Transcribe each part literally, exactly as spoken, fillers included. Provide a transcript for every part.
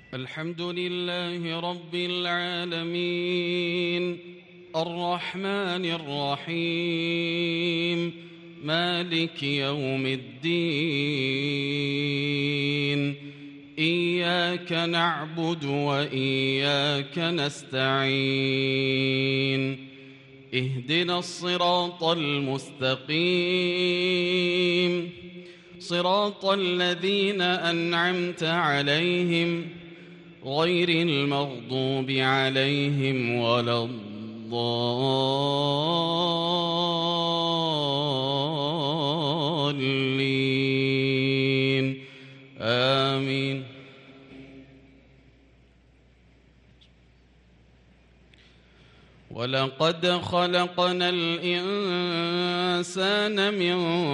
الحمد لله رب العالمين الرحمن الرحيم مالك يوم الدين إياك نعبد وإياك نستعين اهدنا الصراط المستقيم صراط الذين أنعمت عليهم غير المغضوب عليهم ولا الضالين آمين. ولقد خلقنا الإنسان من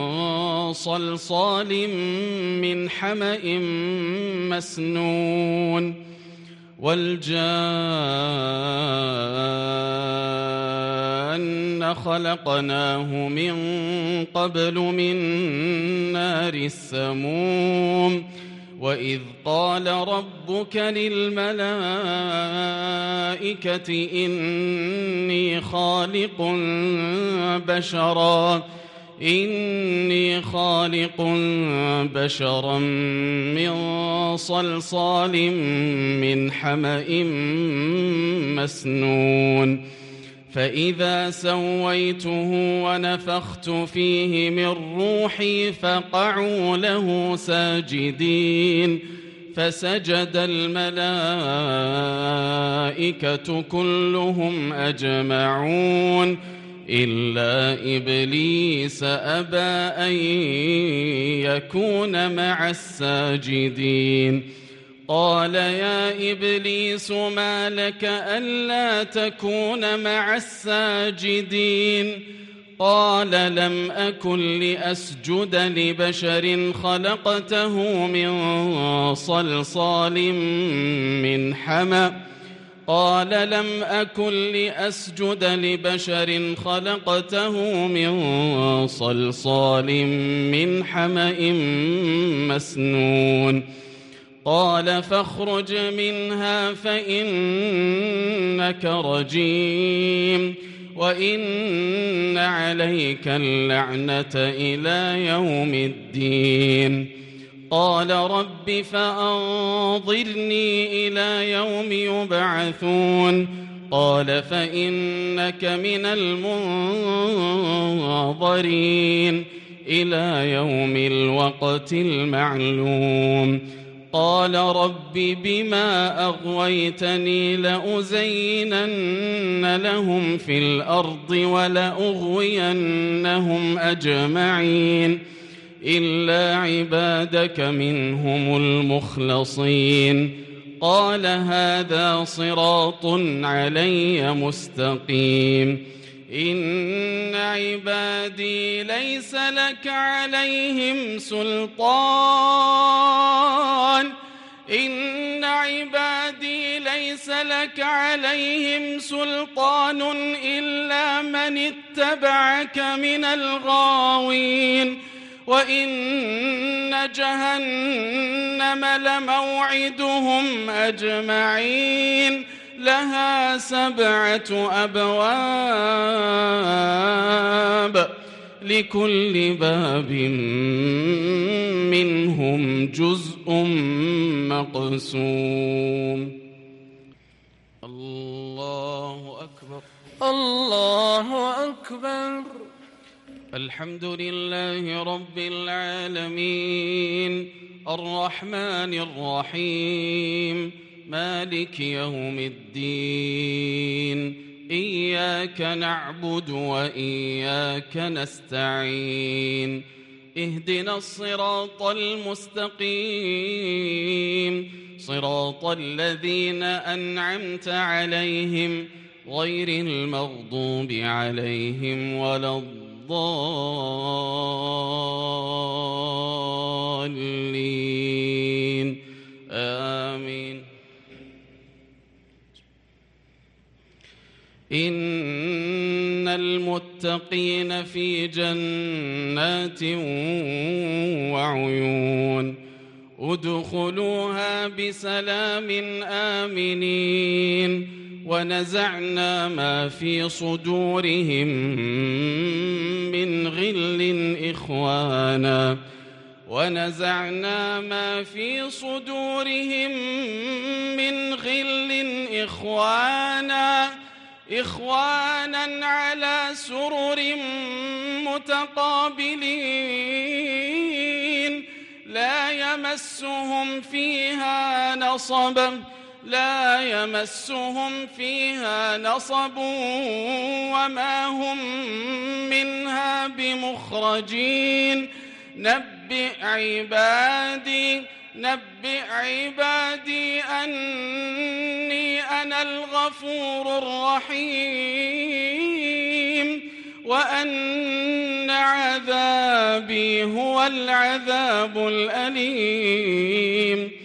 صلصال من حمأ مسنون والجان خلقناه من قبل من نار السموم وإذ قال ربك للملائكة إني خالق بشرا إني خالق بشرا من صلصال من حمأ مسنون فإذا سويته ونفخت فيه من روحي فقعوا له ساجدين فسجد الملائكة كلهم أجمعون إلا إبليس أبى أن يكون مع الساجدين قال يا إبليس ما لك ألا تكون مع الساجدين قال لم أكن لأسجد لبشر خلقته من صلصال من حمأ قال لم أكن لأسجد لبشر خلقته من صلصال من حمأ مسنون قال فاخرج منها فإنك رجيم وإن عليك اللعنة إلى يوم الدين قال رب فأنظرني إلى يوم يبعثون قال فإنك من المنظرين إلى يوم الوقت المعلوم قال رب بما أغويتني لأزينن لهم في الأرض ولأغوينهم أجمعين إلا عبادك منهم المخلصين قال هذا صراط علي مستقيم إن عبادي ليس لك عليهم سلطان إن عبادي ليس لك عليهم سلطان إلا من اتبعك من الغاوين وإن جهنم لموعدهم أجمعين لها سبعة أبواب لكل باب منهم جزء مقسوم. الله أكبر الله أكبر. الحمد لله رب العالمين الرحمن الرحيم مالك يوم الدين إياك نعبد وإياك نستعين اهدنا الصراط المستقيم صراط الذين أنعمت عليهم غير المغضوب عليهم ولا الضالين آمين. إن المتقين في جنات وعيون ادخلوها بسلام آمنين ونزعنا ما في صدورهم من غل إخوانا ونزعنا ما في صدورهم من غل إخوانا إخوانا على سرر متقابلين لا يمسهم فيها نصب لا يمسهم فيها نصب وما هم منها بمخرجين نبئ عبادي نبئ عبادي أني أنا الغفور الرحيم وأن عذابي هو العذاب الأليم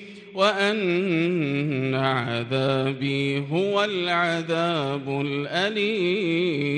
وأن عذابي هو العذاب الأليم.